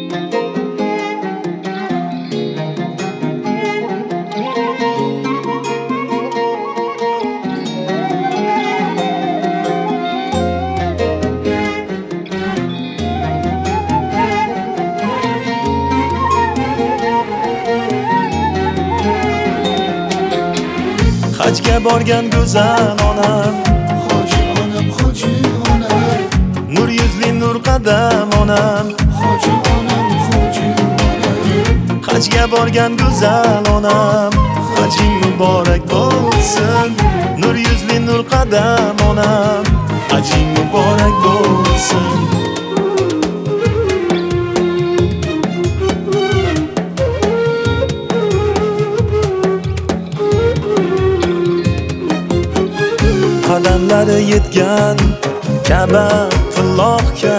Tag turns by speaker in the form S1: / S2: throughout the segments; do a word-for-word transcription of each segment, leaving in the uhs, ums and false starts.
S1: Hajga borgan go'zal onam,
S2: Hoji onam, hoji onam,
S1: nur yuzli nur qadam onam.
S2: hoji onam, hoji onam,
S1: Hajga borgan go'zal onam, hajing muborak bo'lsin. Nur yuzli nur qadam onam, hajing muborak bo'lsin. Qadamlari yetgan Ka'batullohga,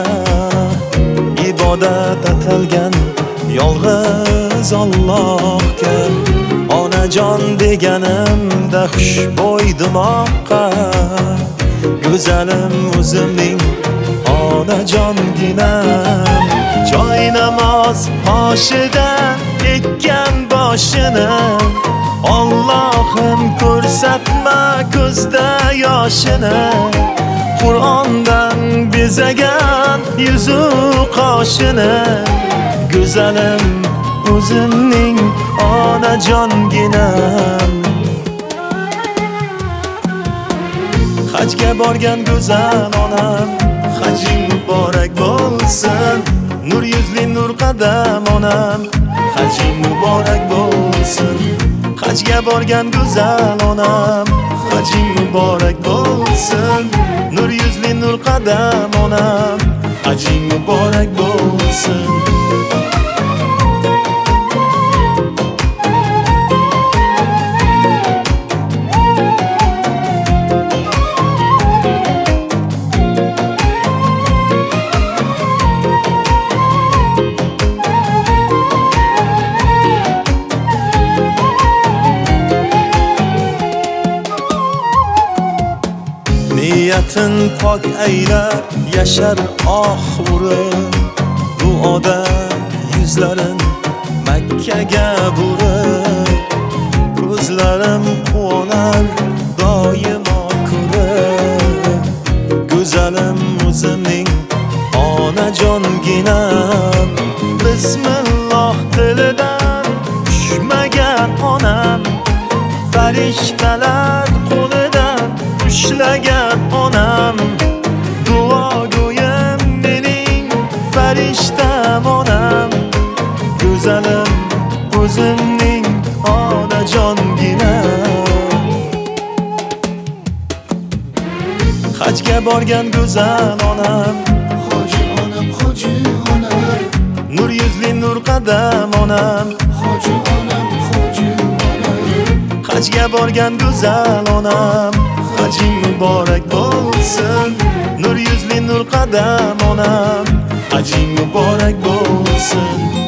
S1: ibodat atalgan yolg'iz Allohga. Onajon deganimda xushbo'y dimoqqa, go'zalim o'zimning onajonginam. Joy namoz qoshida ekkan boshini, Allohim ko'rsatma ko'zda yoshini. Qur'ondan bezagan yuzu qoshini, go'zalim o'zimning onajonginam. Hajga borgan go'zal onam, hajing muborak bo'lsin. Nur yuzli nur qadam onam, hajing muborak bo'lsin. Hajga borgan go'zal onam, hajing muborak bo'lsin. Nur yuzli nur qadam onam, hajing muborak bo'lsin. Niyatin pok aylab yashar oh urib, duoda yuzlarin Makkaga burib. Ko'zlarim quvonar doimo ko'rib, go'zalim o'zimning onajonginam. Bismillah tilidan tushmagan onam, farishtalar qo'lidan ushlagan onam. Duogo'yim mening farishtam onam, go'zalim o'zimning onajonginam. Hajga borgan go'zal onam,
S2: hoji onam, hoji onam,
S1: nur yuzli nur qadam onam.
S2: hoji onam, hoji onam,
S1: Hajga borgan go'zal onam, hajing muborak bo'lsin. Nur yuzli nur qadam onam, hajing muborak bo'lsin.